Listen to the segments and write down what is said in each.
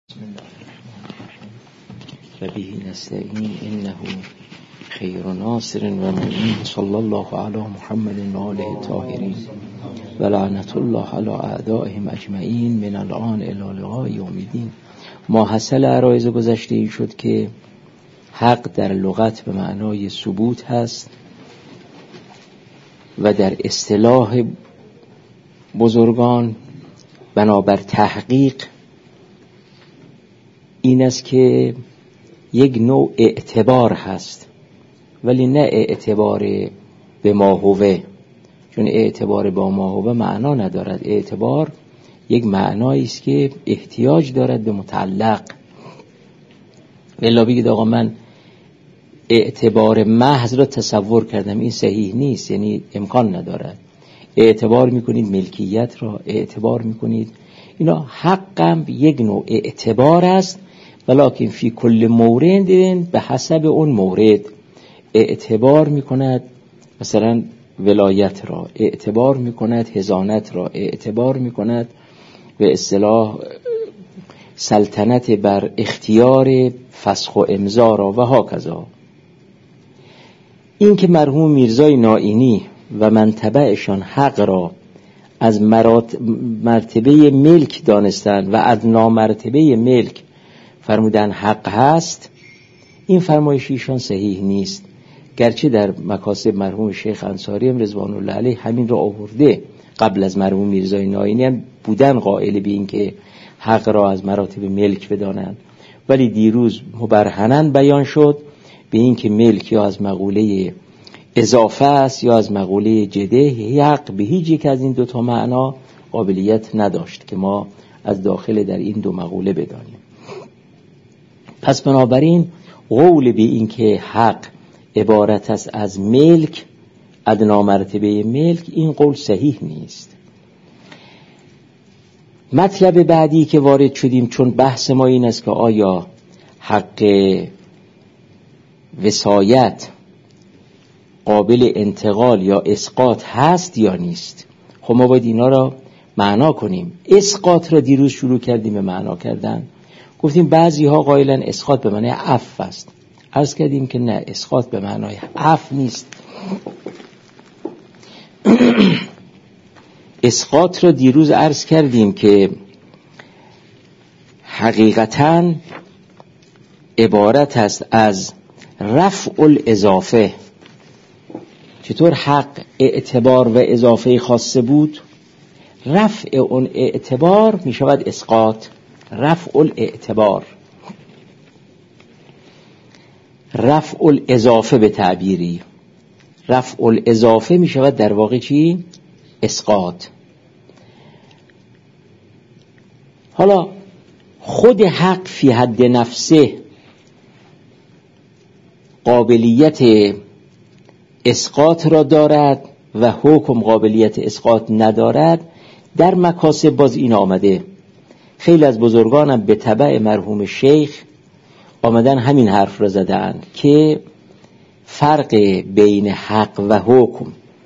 بسم الله الرحمن الرحیم و به نستعین انه خیر ناصر و معین صلی الله علی محمد و آله الطاهرین و لعنت الله علی اعدائهم اجمعین من الان الی لقاء یوم الدین. ما حاصل عرایض گذشته این شد که حق در لغت به معنای ثبوت هست و در اصطلاح بزرگان بنابر تحقیق این است که یک نوع اعتبار هست، ولی نه اعتبار به ما هوه، چون اعتبار به ما هوه معنا ندارد. اعتبار یک معنایی است که احتیاج دارد به متعلق. ولی بگید آقا من اعتبار محض را تصور کردم، این صحیح نیست، یعنی امکان ندارد. اعتبار میکنید ملکیت را، اعتبار میکنید اینا. حقم یک نوع اعتبار است، ولکن فی کل مورد به حسب اون مورد اعتبار میکند. مثلا ولایت را اعتبار میکند، حضانت را اعتبار میکند، به اصطلاح سلطنت بر اختیار فسخ و امضا را و هاکذا. این که مرحوم میرزای نائینی و منتبعشان حق را از مرتبه ملک دانستند و از نامرتبه ملک فرمودن حق هست، این فرمایش ایشان صحیح نیست. گرچه در مکاسب مرحوم شیخ انصاری هم رضوان الله علیه همین را آورده، قبل از مرحوم میرزای نائینی هم بودن قائل به این که حق را از مراتب ملک بدانند، ولی دیروز مبرهناً بیان شد به این که ملک یا از مقوله اضافه است یا از مقوله جده. حق به هیچ یک از این دوتا معنا قابلیت نداشت که ما از داخل در این دو مقوله بدانیم. پس بنابراین قول به این که حق عبارت است از ملک، ادنا مرتبه ملک، این قول صحیح نیست. مطلب بعدی که وارد شدیم، چون بحث ما این است که آیا حق وصایت قابل انتقال یا اسقاط هست یا نیست. خب ما باید اینا را معنا کنیم. اسقاط را دیروز شروع کردیم به معنا کردن. گفتیم بعضی ها قائلن اسقاط به معنای عفو است. عرض کردیم که نه، اسقاط به معنای عفو نیست. اسقاط را دیروز عرض کردیم که حقیقتاً عبارت است از رفع الاضافه. چطور حق اعتبار و اضافه خاصه بود، رفع اون اعتبار می شود اسقاط. رفع الاعتبار، رفع الاضافه به تعبیری، رفع الاضافه می شود در واقع چی؟ اسقاط. حالا خود حق فی حد نفسه قابلیت اسقاط را دارد و حکم قابلیت اسقاط ندارد. در مکاسب باز این آمده، خیلی از بزرگانم به تبع مرحوم شیخ آمدن همین حرف را زدن که فرق بین حق و حکم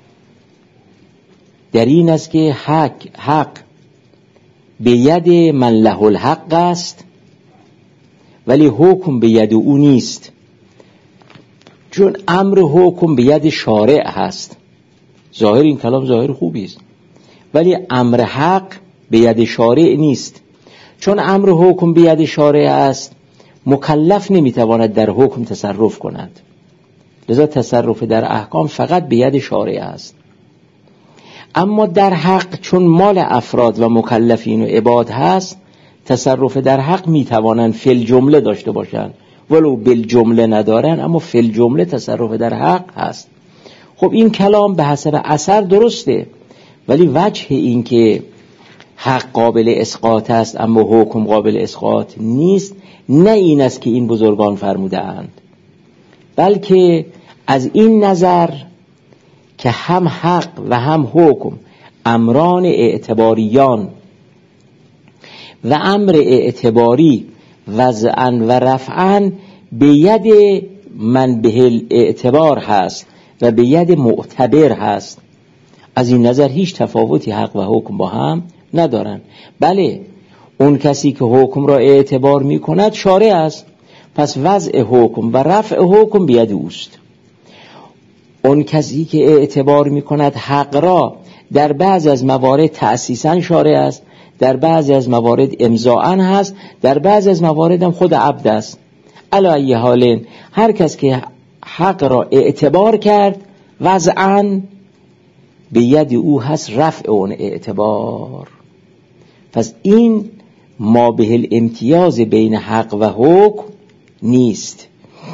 در این است که حق به ید من له الحق است، ولی حکم به ید او نیست. چون امر حکم به ید شارع هست، ظاهر این کلام ظاهر خوبی است، ولی امر حق به ید شارع نیست. چون امر حکم به ید شارع است، مکلف نمیتواند در حکم تصرف کند، لذا تصرف در احکام فقط به ید شارع است. اما در حق چون مال افراد و مکلفین و عباد هست، تصرف در حق میتوانند فی الجمله داشته باشند، ولو بالجمله ندارن، اما فی الجمله تصرف در حق هست. خب این کلام به حسب اثر درسته، ولی وجه این که حق قابل اسقاط است اما حکم قابل اسقاط نیست، نه این است که این بزرگان فرموده اند، بلکه از این نظر که هم حق و هم حکم امران اعتباریان و امر اعتباری وضعاً و رفعاً به ید من به اعتبار هست و به ید معتبر هست. از این نظر هیچ تفاوتی حق و حکم با هم ندارن. بله اون کسی که حکم را اعتبار می کند شارع است، پس وضع حکم و رفع حکم بید اوست. اون کسی که اعتبار می کند حق را در بعض از موارد تأسیساً شارع است، در بعض از موارد امضاءً هست، در بعض از موارد هم خود عبد است. علی ای حال هر کس که حق را اعتبار کرد وضعاً به ید او هست رفع اون اعتبار. پس این ما به الامتیاز بین حق و حکم نیست.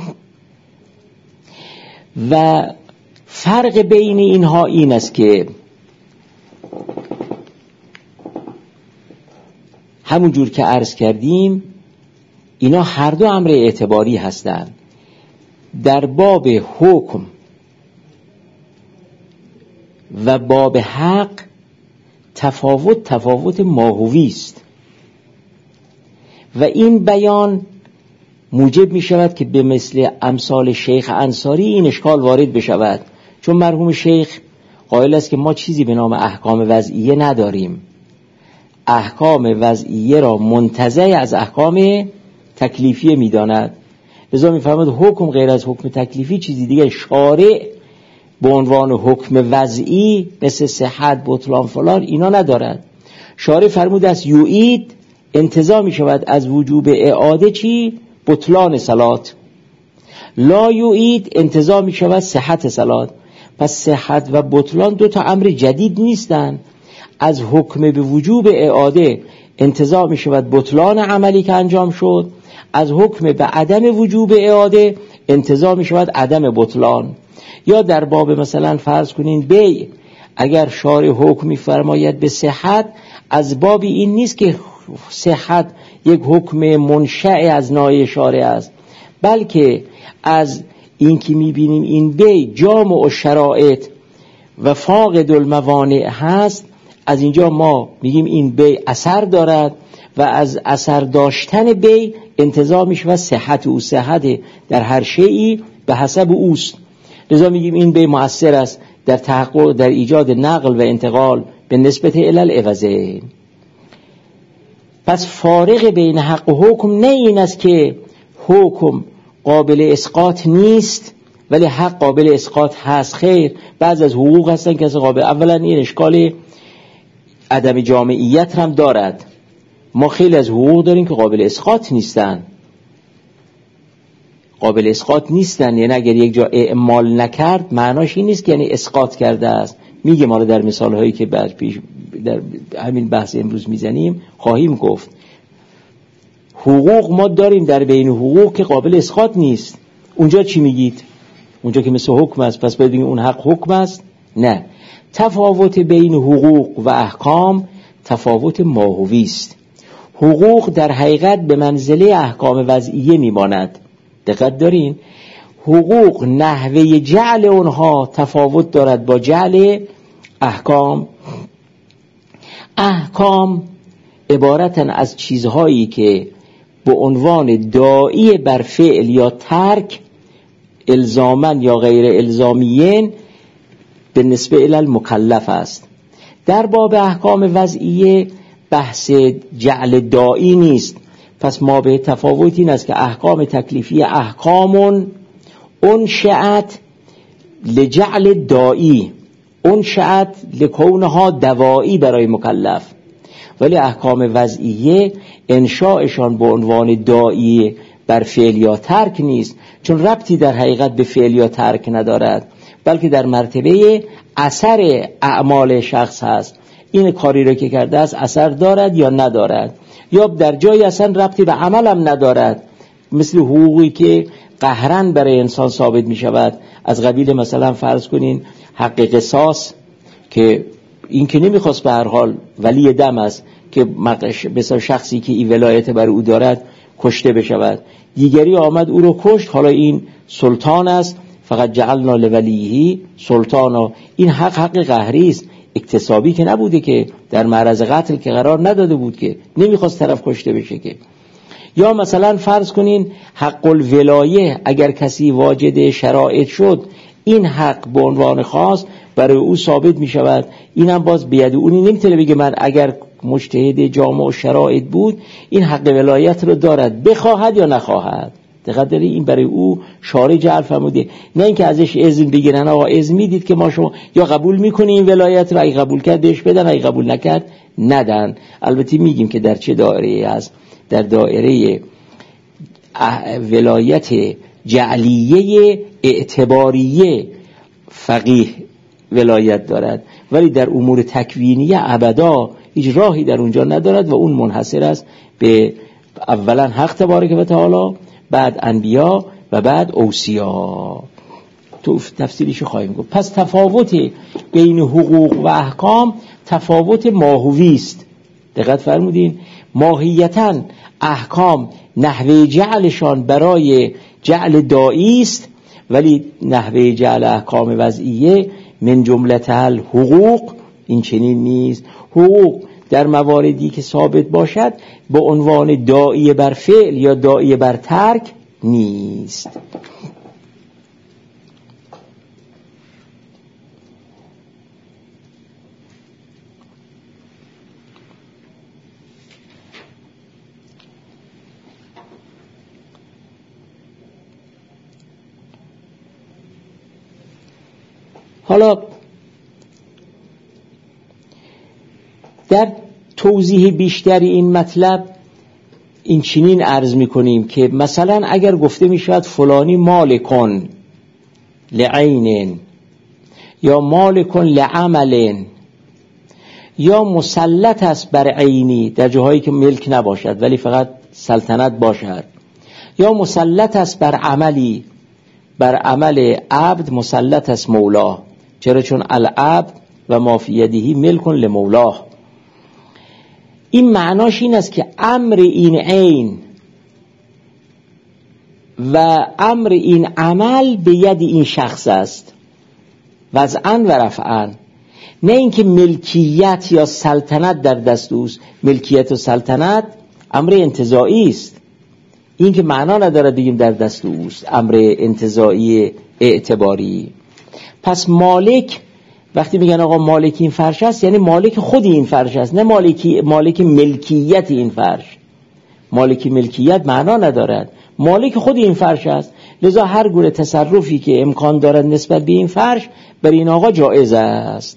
و فرق بین اینها این است که همون جور که عرض کردیم اینا هر دو امر اعتباری هستند. در باب حکم و باب حق تفاوت ماهوی است و این بیان موجب می شود که به مثل امثال شیخ انصاری این اشکال وارد بشود، چون مرحوم شیخ قائل است که ما چیزی به نام احکام وضعیه نداریم، احکام وضعیه را منتزع از احکام تکلیفیه می داند. لذا می فرماید حکم غیر از حکم تکلیفی چیزی دیگه شارع به عنوان حکم وضعی مثل صحت بطلان فلان اینا ندارد. شارع فرمود است یعید انتزاع می شود از وجوب اعاده چی؟ بطلان صلات. لا یعید انتزاع می شود صحت صلات. پس صحت و بطلان دو تا امر جدید نیستند. از حکم به وجوب اعاده انتزاع می شود بطلان عملی که انجام شد، از حکم به عدم وجوب اعاده انتزاع می شود عدم بطلان. یا در باب مثلا فرض کنین بیع، اگر شارع حکم می فرماید به صحت، از باب این نیست که صحت یک حکم منشأ از نایه شارع است، بلکه از این که می بینیم این بیع جامع الشرائط و فاقد الموانع هست، از اینجا ما میگیم این بیع اثر دارد و از اثر داشتن بیع انتزاع می شود صحت او. صحت در هر شیئی به حسب اوست، لذا میگیم این بیع مؤثر است در تحقق در ایجاد نقل و انتقال به نسبت علل عوضین. پس فارق بین حق و حکم نه این است که حکم قابل اسقاط نیست ولی حق قابل اسقاط هست. خیر، بعض از حقوق هستن که قابل، اولا این اشکال عدم جامعیت هم دارد. ما خیلی از حقوق داریم که قابل اسقاط نیستن، قابل اسقاط نیستن، یعنی اگر یک جا اعمال نکرد معناش این نیست که یعنی اسقاط کرده است. میگه ما در مثال هایی که بعد پیش در همین بحث امروز میزنیم خواهیم گفت. حقوق ما داریم در بین حقوق که قابل اسقاط نیست. اونجا چی میگید؟ اونجا که مثل حکم است پس باید بگیم اون حق حکم است؟ نه، تفاوت بین حقوق و احکام تفاوت ماهوی است. حقوق در حقیقت به منزله احکام وضعیه میماند. دقت دارین؟ حقوق نحوه جعل اونها تفاوت دارد با جعل احکام. احکام عبارتن از چیزهایی که به عنوان داعی بر فعل یا ترک الزاماً یا غیر الزامیین به نسبه الی المکلف است. در باب احکام وضعیه بحث جعل داعی نیست. پس ما به تفاوت این است که احکام تکلیفی احکام انشأت لجعل داعی، انشأت لکونها دواعی برای مکلف، ولی احکام وضعیه انشاءشان به عنوان داعی بر فعل یا ترک نیست، چون ربطی در حقیقت به فعل یا ترک ندارد، بلکه در مرتبه اثر اعمال شخص هست. این کاری را که کرده است اثر دارد یا ندارد، یا در جای اصلا ربطی به عمل هم ندارد، مثل حقوقی که قهرن برای انسان ثابت می شود، از قبیل مثلا فرض کنین حق قصاص که این که نمیخواست به هر حال ولی دم است که مثلا شخصی که این ولایت بر او دارد کشته بشود، دیگری آمد او رو کشت، حالا این سلطان است، فقط جعلنا لولیه سلطانا. این حق قهری است، اکتسابی که نبوده، که در معرض قتل که قرار نداده بود، که نمیخواست طرف کشته بشه که. یا مثلا فرض کنین حق الولایه، اگر کسی واجد شرایط شد این حق به عنوان خاص برای او ثابت می شود، اینم باز بیاد اونی نمیتونه بگه من اگر مجتهد جامع و شرایط بود، این حق ولایت رو دارد بخواهد یا نخواهد. دقت داری، این برای او شارع جعل فرموده، نه اینکه ازش اذن بگیرن آقا اذن میدید که ما شما یا قبول میکنی این ولایت رو، اگه قبول کرد بهش بدن، اگه قبول نکرد ندن. البته میگیم که در چه دایره است، در دایره ولایت جعلیه اعتباریه فقیه ولایت دارد، ولی در امور تکوینیه ابدا هیچ راهی در اونجا ندارد و اون منحصر است به اولا حق تبارک و تعالی، بعد انبیا و بعد اوصیا. تو تفصیلیشو خواهیم گفت. پس تفاوت بین حقوق و احکام تفاوت ماهوی است. دقت فرمودین، ماهیتاً احکام نحوه جعلشان برای جعل دائی است، ولی نحوه جعل احکام وضعیه من جملت الحقوق این چنین نیست. حقوق در مواردی که ثابت باشد به عنوان داعیه بر فعل یا داعیه بر ترک نیست. حالا در توضیح بیشتری این مطلب این چنین عرض می‌کنیم که مثلا اگر گفته می‌شود فلانی مالکن لعین یا مالکن لعمل یا مسلط است بر عینی، در جاهایی که ملک نباشد ولی فقط سلطنت باشد، یا مسلط است بر عملی، بر عمل عبد مسلط است مولا. چرا؟ چون العبد و ما فی یده ملک لمولاه. این معناش این است که امر این عین و امر این عمل به ید این شخص است، وضعاً و رفعاً، نه اینکه ملکیت یا سلطنت در دست اوست. ملکیت و سلطنت امر انتزاعی است، این که معنا نداره بگیم در دست اوست، امر انتزاعی اعتباری. پس مالک وقتی میگن آقا مالک این فرش است، یعنی مالک خود این فرش است، نه مالک ملکیت این فرش. مالک ملکیت معنا ندارد، مالک خود این فرش است. لذا هر گونه تصرفی که امکان دارد نسبت به این فرش بر این آقا جایز است.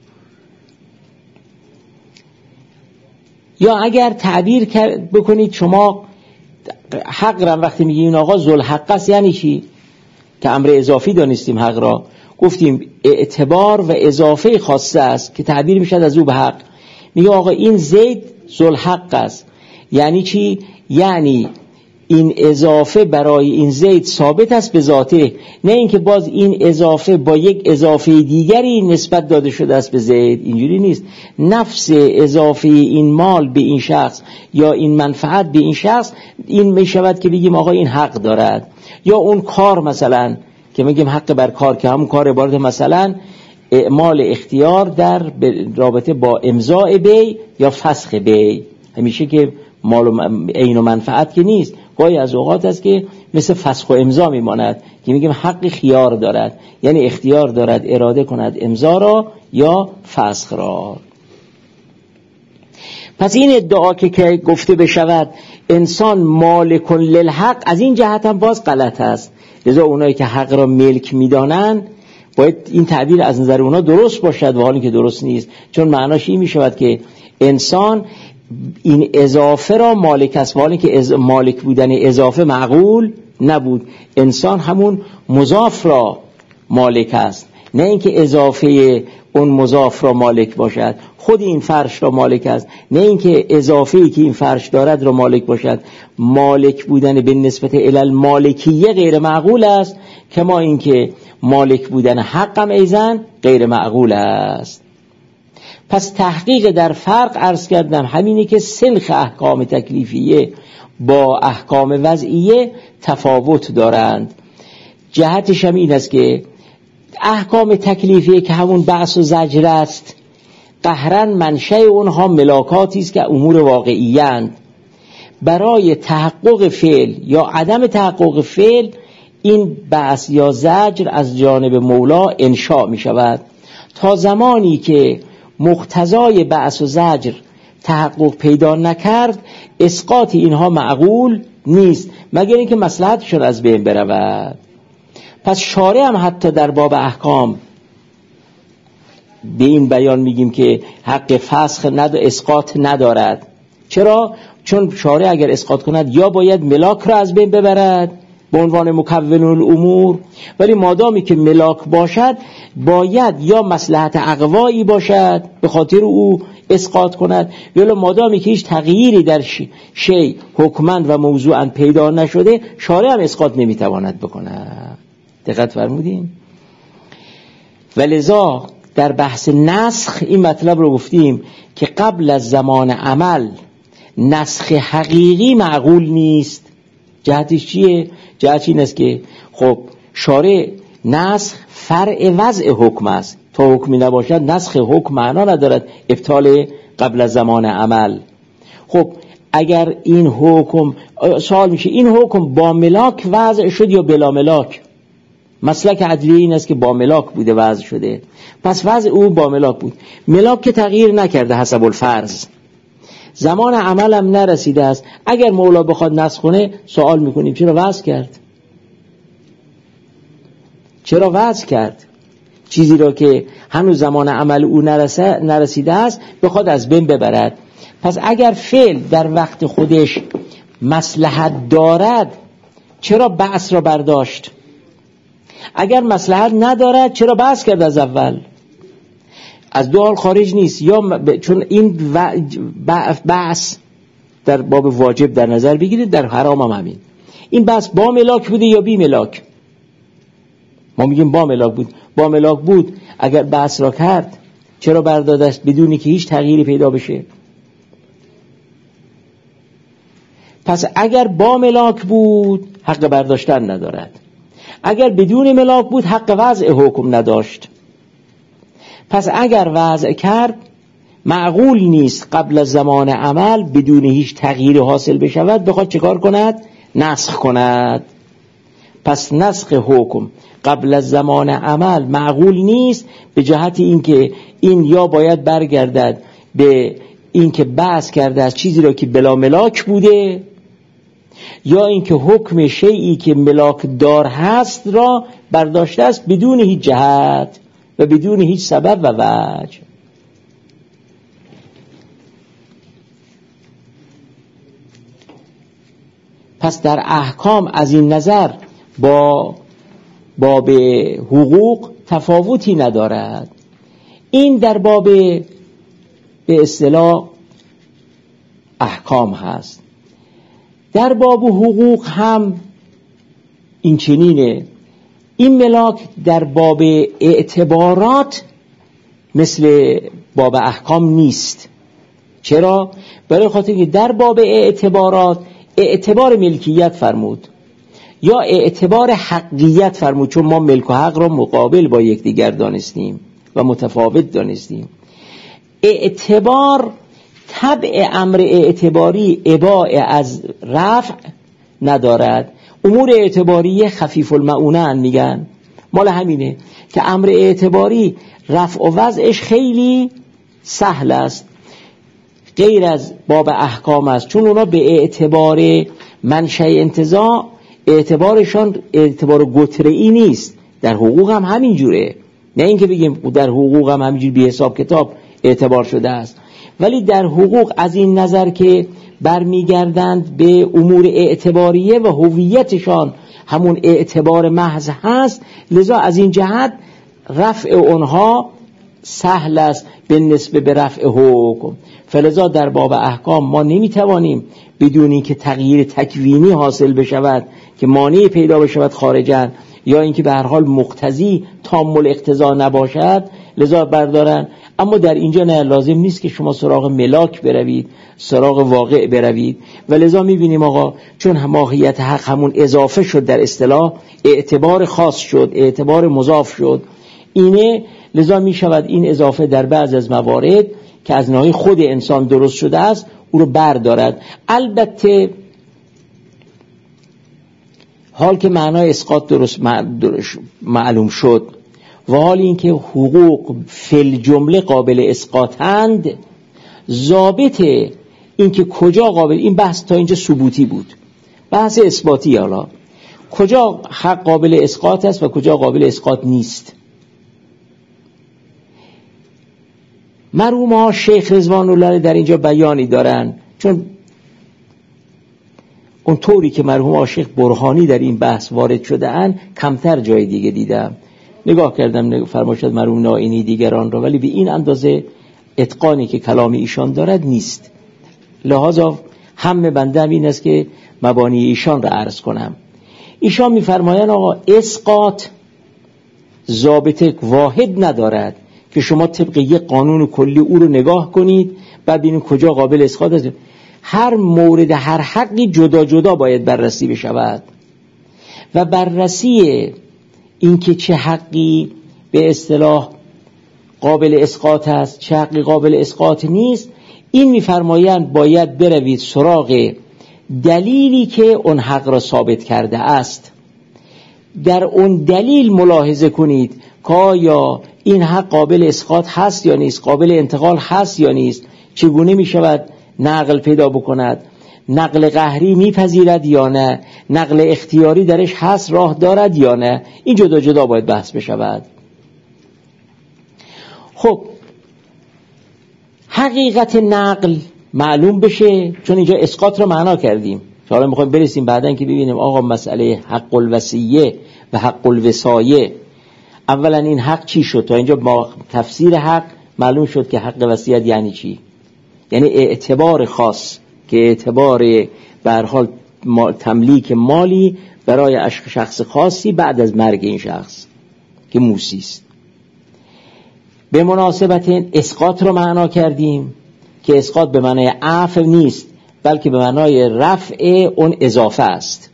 یا اگر تعبیر بکنید شما حق را وقتی میگی این آقا ذوالحق است، یعنی چی؟ که امر اضافی دانستیم حق را، گفتیم اعتبار و اضافه خاصه است که تعبیر میشد از او به حق. میگه آقا این زید ذوالحق است، یعنی چی؟ یعنی این اضافه برای این زید ثابت است به ذاته، نه اینکه باز این اضافه با یک اضافه دیگری نسبت داده شده است به زید. اینجوری نیست. نفس اضافه این مال به این شخص یا این منفعت به این شخص، این میشود که بگیم آقا این حق دارد. یا اون کار مثلا که میگیم حق بر کار، که همون کار عبارت مثلا اعمال اختیار در رابطه با امضاء بی یا فسخ بی. همیشه که مال و عین و منفعت که نیست، گاهی از اوقات است که مثل فسخ و امضا میماند که میگیم حق خیار دارد، یعنی اختیار دارد اراده کند امضا را یا فسخ را. پس این ادعا که گفته بشود انسان مالک للحق، از این جهت هم باز غلط است. لذا اونایی که حق را ملک میدانن باید این تعبیر از نظر اونا درست باشد، و حالی که درست نیست، چون معناش این میشود که انسان این اضافه را مالک است، حالی که مالک بودن اضافه معقول نبود. انسان همون مضاف را مالک است، نه اینکه اضافه اون مضاف را مالک باشد. خود این فرش را مالک است، نه اینکه اضافه‌ای که این فرش دارد را مالک باشد. مالک بودن به نسبت الی مالکیه غیر معقول است، کما اینکه مالک بودن حق هم ایزن غیر معقول است. پس تحقیق در فرق عرض کردم همینه که سنخ احکام تکلیفیه با احکام وضعیه تفاوت دارند. جهتش هم این است که احکام تکلیفیه که همون بعث و زجر است، قهراً منشأ اونها ملاکاتی است که امور واقعی اند. برای تحقق فعل یا عدم تحقق فعل این بعث یا زجر از جانب مولا انشاء می شود. تا زمانی که مقتضای بعث و زجر تحقق پیدا نکرد اسقاط اینها معقول نیست مگر اینکه مصلحتشون از بین برود. پس شارع هم حتی در باب احکام به این بیان میگیم که حق فسخ اسقاط ندارد. چرا؟ چون شارع اگر اسقاط کند یا باید ملاک را از بین ببرد به عنوان مکون الامور، ولی مادامی که ملاک باشد باید یا مصلحت اقوایی باشد به خاطر او اسقاط کند، یا مادامی که هیچ تغییری در شیء حکماً و موضوعاً پیدا نشده شارع هم اسقاط نمیتواند بکند. دقت فرمودین؟ ولذا در بحث نسخ این مطلب رو گفتیم که قبل از زمان عمل نسخ حقیقی معقول نیست. جهتش چیه؟ جهتش این است که خب شارع نسخ فرع وضع حکم است، تا حکمی نباشد نسخ حکم معنا ندارد ابطال قبل از زمان عمل. خب اگر این حکم، سوال میشه این حکم با ملاک وضع شد یا بلا ملاک؟ مسلک عدلیه این است که با ملاک بوده وضع شده، پس وضع او با ملاک بود. ملاک که تغییر نکرده حسب الفرض، زمان عمل هم نرسیده است. اگر مولا بخواد نسخ کنه سوال میکنیم چرا وضع کرد؟ چرا وضع کرد؟ چیزی را که هنوز زمان عمل او نرسیده است بخواد از بین ببرد. پس اگر فعل در وقت خودش مصلحت دارد چرا بعث را برداشت؟ اگر مصلحت ندارد چرا بعث کرد از اول؟ از دو حال خارج نیست، یا چون این بعث در باب واجب در نظر بگیرید، در حرام هم همین. این بعث با ملاک بوده یا بی ملاک؟ ما میگیم با ملاک بود. با ملاک بود اگر بعث را کرد چرا برداشت بدونی که هیچ تغییری پیدا بشه؟ پس اگر با ملاک بود حق برداشتن ندارد، اگر بدون ملاک بود حق وضع حکم نداشت. پس اگر وضع کرد معقول نیست قبل از زمان عمل بدون هیچ تغییر حاصل بشود بخواد چکار کند؟ نسخ کند. پس نسخ حکم قبل از زمان عمل معقول نیست به جهت اینکه این یا باید برگردد به اینکه بحث کرده از چیزی را که بلا ملاک بوده، یا اینکه حکم شیئی که ملاک دار هست را برداشته است بدون هیچ جهت و بدون هیچ سبب و وجه. پس در احکام از این نظر با باب حقوق تفاوتی ندارد. این در باب به اصطلاح احکام هست. در باب حقوق هم این چنینه. این ملاک در باب اعتبارات مثل باب احکام نیست. چرا؟ برای خاطر که در باب اعتبارات اعتبار ملکیت فرمود یا اعتبار حقیت فرمود، چون ما ملک و حق را مقابل با یکدیگر دانستیم و متفاوت دانستیم. اعتبار طبع امر اعتباری اباء از رفع ندارد. امور اعتباری خفیف المعونه میگن، مال همینه که امر اعتباری رفع و وضعش خیلی سهل است، غیر از باب احکام است، چون اونا به اعتبار منشأ انتزاع اعتبارشان اعتبار گتره‌ای نیست. در حقوق هم همین جوره، نه اینکه بگیم در حقوق هم همینجوری بی حساب کتاب اعتبار شده است، ولی در حقوق از این نظر که برمیگردند به امور اعتباریه و هویتشان همون اعتبار محض هست، لذا از این جهت رفع اونها سهل است به نسبت به رفع حکم. فلذا در باب احکام ما نمیتوانیم بدون اینکه تغییر تکوینی حاصل بشود که مانعی پیدا بشود خارجاً، یا اینکه به هر حال مقتضی تام الاقتضا نباشد، لذا بردارن. اما در اینجا نه، لازم نیست که شما سراغ ملاک بروید، سراغ واقع بروید. و لذا میبینیم آقا چون ماهیت حق همون اضافه شد در اصطلاح، اعتبار خاص شد، اعتبار مضاف شد، اینه لذا میشود این اضافه در بعض از موارد که از ناحیه خود انسان درست شده است او رو بردارد. البته حال که معنای اسقاط درست معلوم شد و حال این که حقوق فی الجمله قابل اسقاطند، ضابط این که کجا قابل، این بحث تا اینجا ثبوتی بود، بحث اثباتی، حالا کجا حق قابل اسقاط است و کجا قابل اسقاط نیست. مرحوم ها شیخ رضوان الله در اینجا بیانی دارن، چون اون طوری که مرحوم ها شیخ برهانی در این بحث وارد شده اند کمتر جای دیگه دیدم. نگاه کردم فرمایشات مرحوم نائینی دیگران رو، ولی به این اندازه اتقانی که کلام ایشان دارد نیست. لحاظا هم بنده هم این است که مبانی ایشان را عرض کنم. ایشان می‌فرمایند آقا اسقاط ضابط واحد ندارد که شما طبق یک قانون کلی او رو نگاه کنید بعد ببینید کجا قابل اسقاط است. هر مورد هر حقی جدا جدا باید بررسی بشود و بررسی این که چه حقی به اصطلاح قابل اسقاط است چه حقی قابل اسقاط نیست، این می‌فرمایند باید بروید سراغ دلیلی که اون حق را ثابت کرده است. در اون دلیل ملاحظه کنید که آیا این حق قابل اسقاط هست یا نیست، قابل انتقال هست یا نیست، چگونه می شود نقل پیدا بکند، نقل قهری میپذیرد یا نه، نقل اختیاری درش هست راه دارد یا نه. این جدا جدا باید بحث بشود. خب حقیقت نقل معلوم بشه، چون اینجا اسقاط رو معنا کردیم، حالا میخوایم برسیم بعدن که ببینیم آقا مسئله حق الوصیه و حق الوصایه، اولا این حق چی شد؟ تا اینجا با تفسیر حق معلوم شد که حق وصیت یعنی چی، یعنی اعتبار خاص که اعتبار به هر حال تملیک مالی برای شخص خاصی بعد از مرگ این شخص که موصی است. به مناسبت اسقاط رو معنا کردیم که اسقاط به معنای عفو نیست بلکه به معنای رفع اون اضافه است.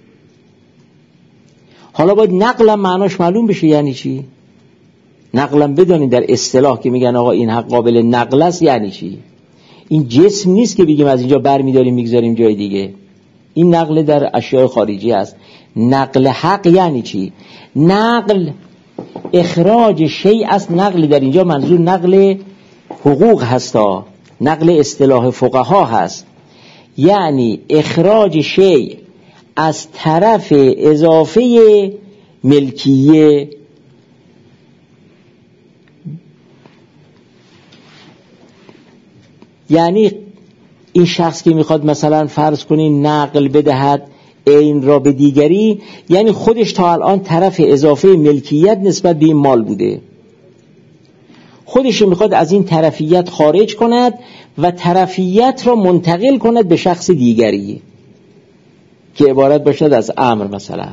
حالا باید نقلم معناش معلوم بشه یعنی چی، نقلم بدونید در اصطلاح که میگن آقا این حق قابل نقل است یعنی چی. این جسم نیست که بگیم از اینجا برمیداریم میگذاریم جای دیگه، این نقل در اشیاء خارجی است. نقل حق یعنی چی؟ نقل اخراج شیء است. نقل در اینجا منظور نقل حقوق هستا، نقل اصطلاح فقها هست، یعنی اخراج شیء از طرف اضافه ملکیه، یعنی این شخص که میخواد مثلا فرض کنین نقل بدهد این را به دیگری، یعنی خودش تا الان طرف اضافه ملکیت نسبت به این مال بوده، خودش میخواد از این طرفیت خارج کند و طرفیت را منتقل کند به شخص دیگری که عبارت باشد از امر. مثلا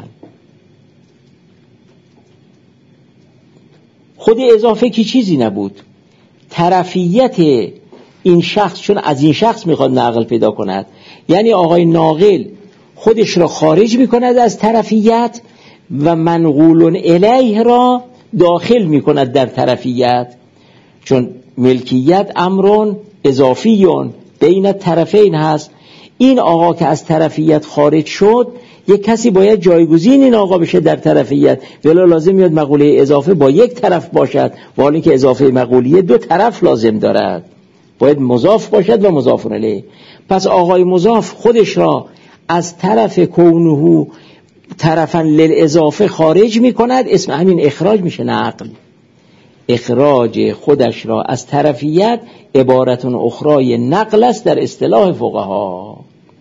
خود اضافه کی چیزی نبود، طرفیت این شخص چون از این شخص میخواد نقل پیدا کند، یعنی آقای ناقل خودش را خارج میکند از طرفیت و منقول الیه را داخل میکند در طرفیت، چون ملکیت امرون اضافیون بین طرفین هست. این آقا که از طرفیت خارج شد یک کسی باید جایگزین این آقا بشه در طرفیت، ولی لازم میاد مقوله اضافه با یک طرف باشد، ولی که اضافه مقولیه دو طرف لازم دارد، باید مضاف باشد و مضاف الیه. پس آقای مضاف خودش را از طرف کونه طرفا للاضافه خارج میکند، اسم همین اخراج میشه نقل. اخراج خودش را از طرفیت عبارت اخرای نقل است در اصطلاح فقها.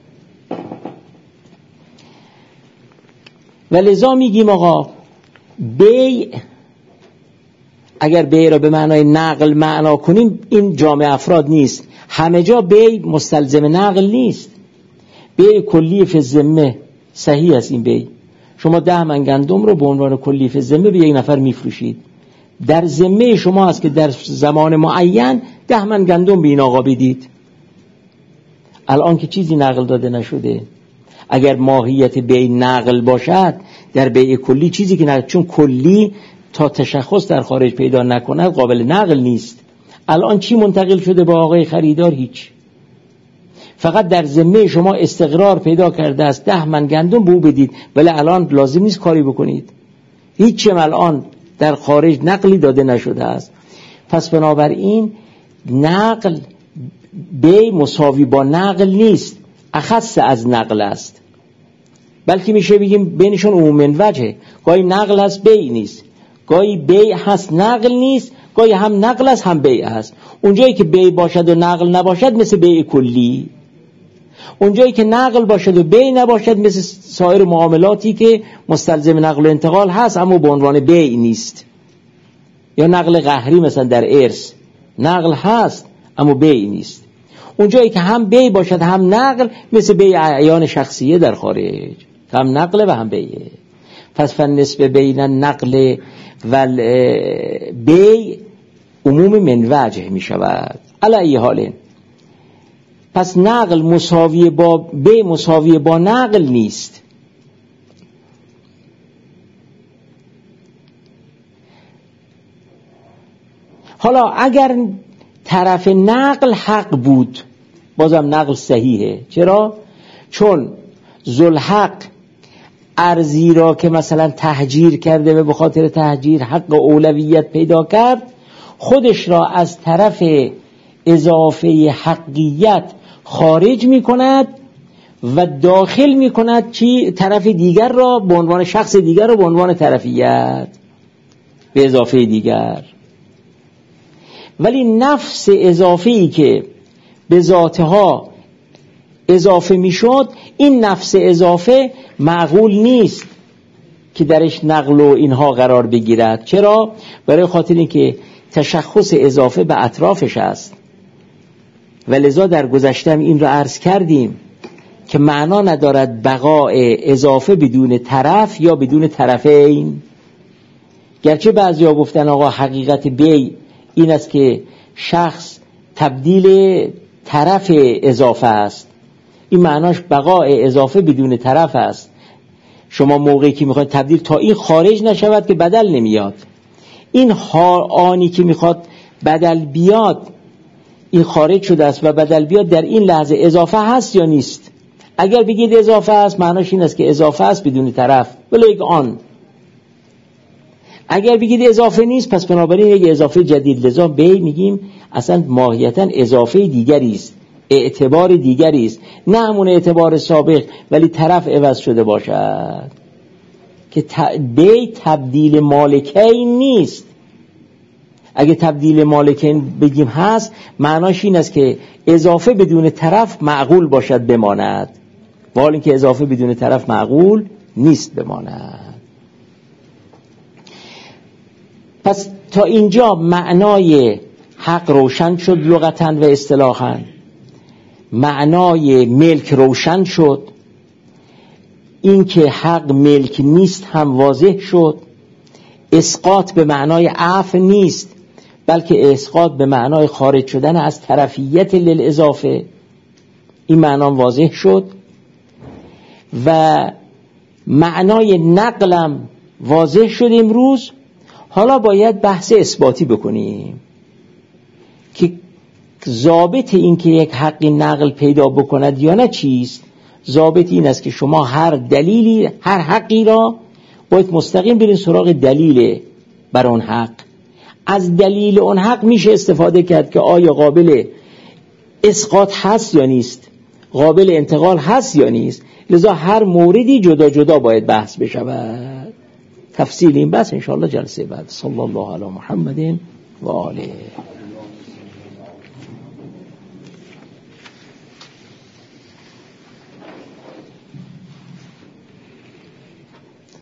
و لذا میگیم آقا بیع، اگر بیع را به معنای نقل معنا کنیم این جامع افراد نیست، همه جا بیع مستلزم نقل نیست. بیع کلی فی الذمه صحیح است. این بیع شما 10 من گندم رو به عنوان کلی فی الذمه به یک نفر میفروشید، در ذمه شما است که در زمان معین 10 من گندم به این آقا بدید. الان که چیزی نقل داده نشده، اگر ماهیت بیع نقل باشد در بیع کلی چیزی که نقل، چون کلی تا تشخص در خارج پیدا نکند قابل نقل نیست. الان چی منتقل شده با آقای خریدار؟ هیچ، فقط در ذمه شما استقرار پیدا کرده است 10 من گندم به او بدید، ولی الان لازم نیست کاری بکنید، هیچ الان در خارج نقلی داده نشده است. پس بنابراین نقل بی مساوی با نقل نیست، اخص از نقل است، بلکه میشه بگیم بینشون عموم وجه. گاهی نقل هست بی نیست، گاهی بی هست نقل نیست، گاهی هم نقل است هم بی هست. اونجایی که بی باشد و نقل نباشد مثل بی کلی، اونجایی که نقل باشد و بی نباشد مثل سایر معاملاتی که مستلزم نقل و انتقال هست اما به عنوان بی نیست. یا نقل قهری مثلا در ارث نقل هست اما بی نیست. اونجایی که هم بی باشد هم نقل مثل بی اعیان شخصیه در خارج، هم نقل و هم بیه. پس فالنسبه بین نقل و بی عموم من وجه می شود. علی ای حال پس نقل مساوی با بی مساوی با نقل نیست. حالا اگر طرف نقل حق بود بازم نقل صحیحه. چرا؟ چون ذوالحق ارزی را که مثلا تهجیر کرده و به خاطر تهجیر حق اولویت پیدا کرد، خودش را از طرف اضافه حقیت خارج می کند و داخل می کند چی؟ طرف دیگر را به عنوان شخص دیگر را به عنوان طرفیت به اضافه دیگر. ولی نفس اضافه‌ای که به ذاتها اضافه میشد، این نفس اضافه معقول نیست که درش نقل و اینها قرار بگیرد. چرا؟ برای خاطر اینکه تشخص اضافه به اطرافش است و لذا در گذشته هم این را عرض کردیم که معنا ندارد بقاء اضافه بدون طرف یا بدون طرفین. گرچه بعضیا گفتن آقا حقیقت بی این است که شخص تبدیل طرف اضافه است، این معناش بقاء اضافه بدون طرف است. شما موقعی که میخواید تبدیل تا این خارج نشود که بدل نمیاد، این آنی که میخواد بدل بیاد این خارج شده است و بدل بیاد در این لحظه اضافه هست یا نیست. اگر بگید اضافه است معناش این است که اضافه است بدون طرف ولی یک آن. اگر بگید اضافه نیست پس بنابراین یک اضافه جدید. لذا بی میگیم اصلا ماهیتا اضافه دیگری است، اعتبار دیگری است، نه همون اعتبار سابق ولی طرف عوض شده باشد که بی تبدیل مالکین نیست. اگه تبدیل مالکین بگیم هست معناش این است که اضافه بدون طرف معقول باشد بماند، ولی اینکه اضافه بدون طرف معقول نیست بماند. پس تا اینجا معنای حق روشن شد لغتاً و اصطلاحاً، معنای ملک روشن شد، این که حق ملک نیست هم واضح شد. اسقاط به معنای عفو نیست بلکه اسقاط به معنای خارج شدن از طرفیت للاضافه، این معنا واضح شد. و معنای نقلم واضح شد امروز. حالا باید بحث اثباتی بکنیم که ضابط این که یک حقی نقل پیدا بکند یا نه چیست. ضابط این است که شما هر دلیلی، هر حقی را باید مستقیم برین سراغ دلیل بر اون حق. از دلیل اون حق میشه استفاده کرد که آیا قابل اسقاط هست یا نیست، قابل انتقال هست یا نیست. لذا هر موردی جدا جدا باید بحث بشود. تفصیل این بحث انشاءالله جلسه بعد. صلی الله علی محمد و آله.